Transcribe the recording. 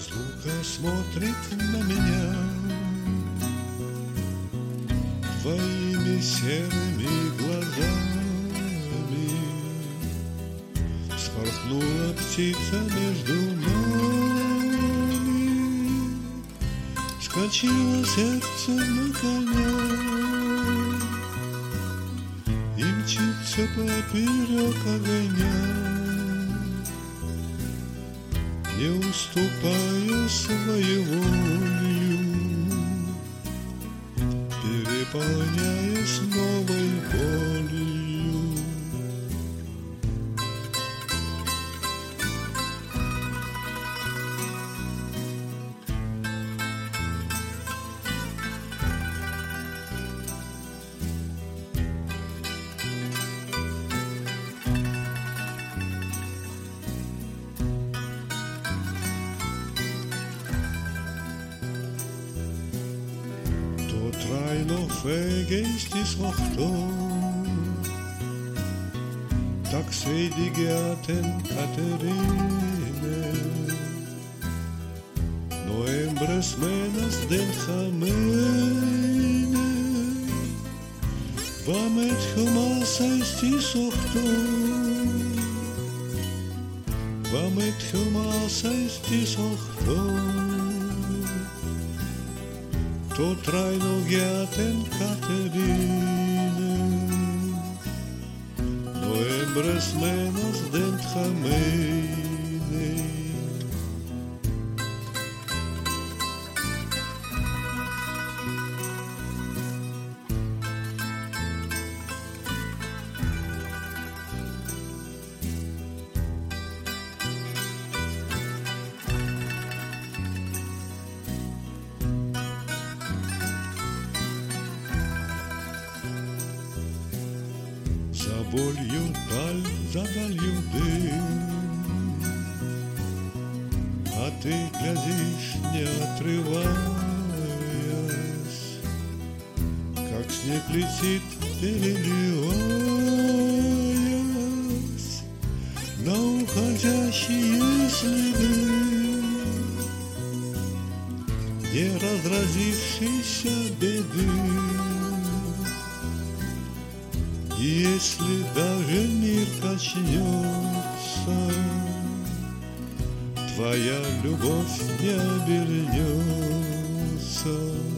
Разлука смотрит на меня твоими серыми глазами. Вспорхнула птица между нами, скочило сердце на коня и мчится поперек огня, не уступая своеволью, переполняясь новой болью. Trajno fegestis hochton, tak seidigaten Katerine, noembres menas den chamene, vamet humasaistis hochton, vamet humasaistis hochton. To trajno gjaten Katerine, noembres menas den chamene. За болью даль, за далью дым, а ты глядишь, не отрываясь, как снег летит, переливаясь на уходящие следы не разразившейся беды. И если даже мир качнется, твоя любовь не обернется.